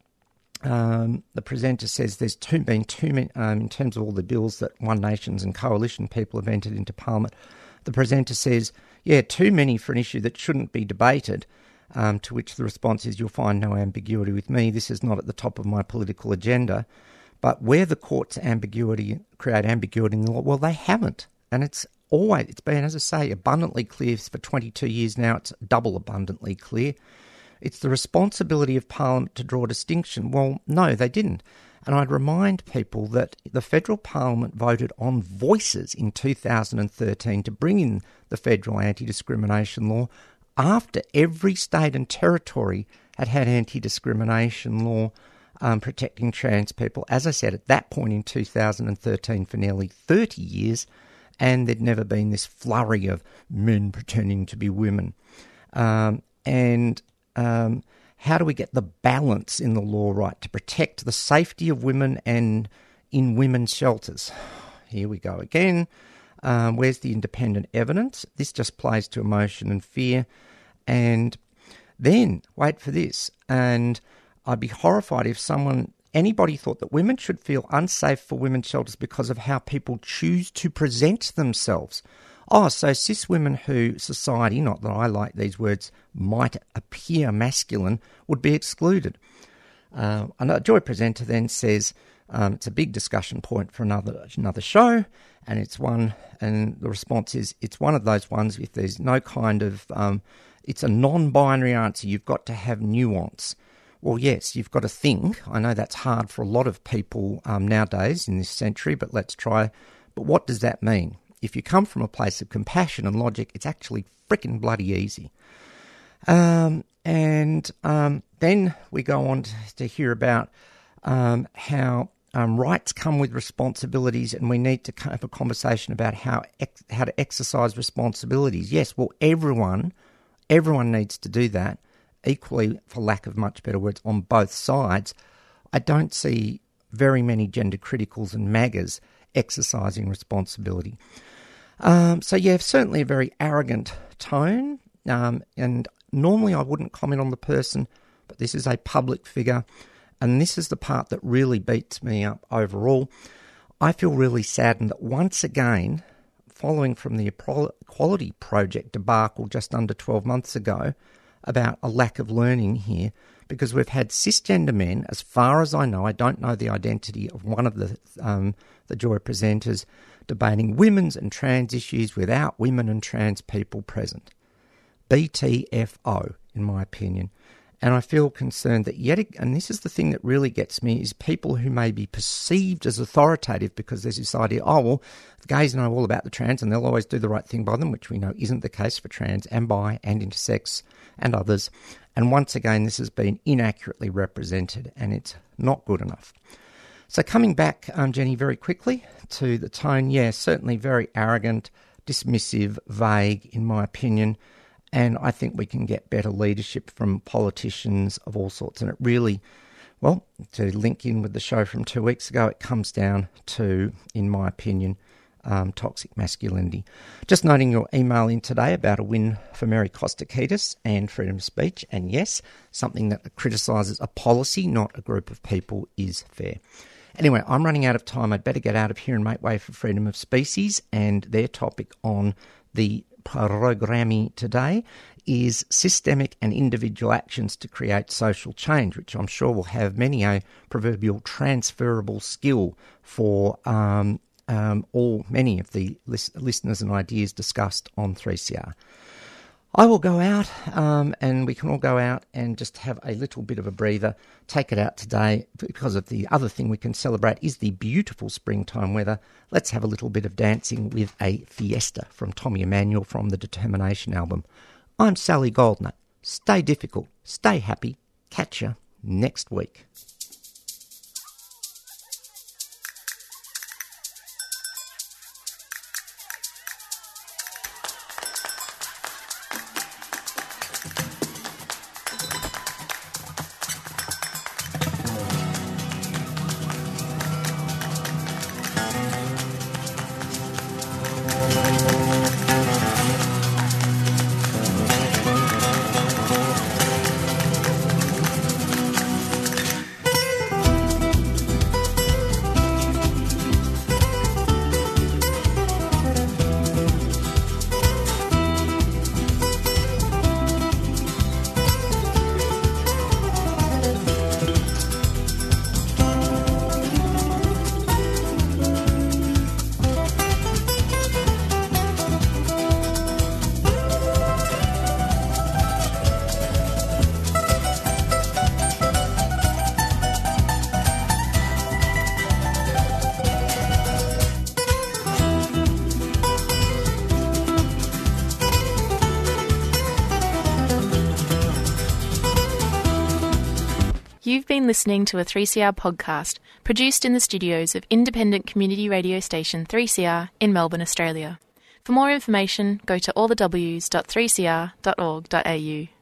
um, the presenter says there's too, been too many, um, in terms of all the bills that One Nations and Coalition people have entered into Parliament, the presenter says, yeah, too many for an issue that shouldn't be debated. Um, to which the response is, you'll find no ambiguity with me. This is not at the top of my political agenda. But where the courts ambiguity create ambiguity in the law, well, they haven't. And it's always, it's been, as I say, abundantly clear for twenty-two years now. It's double abundantly clear. It's the responsibility of Parliament to draw a distinction. Well, no, they didn't. And I'd remind people that the federal Parliament voted on Voices in two thousand thirteen to bring in the federal anti-discrimination law after every state and territory had had anti-discrimination law um, protecting trans people, as I said, at that point in two thousand thirteen for nearly thirty years, and there'd never been this flurry of men pretending to be women. Um, and um, how do we get the balance in the law right to protect the safety of women and in women's shelters? Here we go again. Um, where's the independent evidence? This just plays to emotion and fear. And then, wait for this, and I'd be horrified if someone, anybody thought that women should feel unsafe for women's shelters because of how people choose to present themselves. Oh, so cis women who society, not that I like these words, might appear masculine, would be excluded. Uh, a Joy presenter then says, um, it's a big discussion point for another another show, and it's one, and the response is, it's one of those ones if there's no kind of, um, it's a non-binary answer, you've got to have nuance. Well, yes, you've got to think. I know that's hard for a lot of people um, nowadays in this century, but let's try. But what does that mean? If you come from a place of compassion and logic, it's actually frickin' bloody easy. Um, and um, then we go on to, to hear about um, how um, rights come with responsibilities, and we need to have a conversation about how ex- how to exercise responsibilities. Yes, well, everyone, everyone needs to do that, equally, for lack of much better words, on both sides. I don't see very many gender criticals and MAGAs exercising responsibility. Um, so, yeah, certainly a very arrogant tone, um, and normally I wouldn't comment on the person, but this is a public figure, and this is the part that really beats me up overall. I feel really saddened that once again, following from the Equality Project debacle just under twelve months ago, about a lack of learning here, because we've had cisgender men, as far as I know, I don't know the identity of one of the um, the Joy presenters, debating women's and trans issues without women and trans people present. B T F O, in my opinion. And I feel concerned that yet, and this is the thing that really gets me, is people who may be perceived as authoritative because there's this idea, oh, well, the gays know all about the trans and they'll always do the right thing by them, which we know isn't the case for trans and bi and intersex and others. And once again, this has been inaccurately represented and it's not good enough. So coming back, um, Jenny, very quickly to the tone, yeah, certainly very arrogant, dismissive, vague, in my opinion. And I think we can get better leadership from politicians of all sorts. And it really, well, to link in with the show from two weeks ago, it comes down to, in my opinion, um, toxic masculinity. Just noting your email in today about a win for Mary Kostakidis and freedom of speech. And yes, something that criticises a policy, not a group of people, is fair. Anyway, I'm running out of time. I'd better get out of here and make way for freedom of species. And their topic on the programme today is systemic and individual actions to create social change, which I'm sure will have many a proverbial transferable skill for um, um, all many of the lis- listeners and ideas discussed on three C R. I will go out um, and we can all go out and just have a little bit of a breather, take it out today, because of the other thing we can celebrate is the beautiful springtime weather. Let's have a little bit of dancing with a fiesta from Tommy Emmanuel from the Determination album. I'm Sally Goldner. Stay difficult, stay happy. Catch you next week.
You've been listening to a three C R podcast produced in the studios of independent community radio station three C R in Melbourne, Australia. For more information, go to all the w s dot three c r dot org dot a u.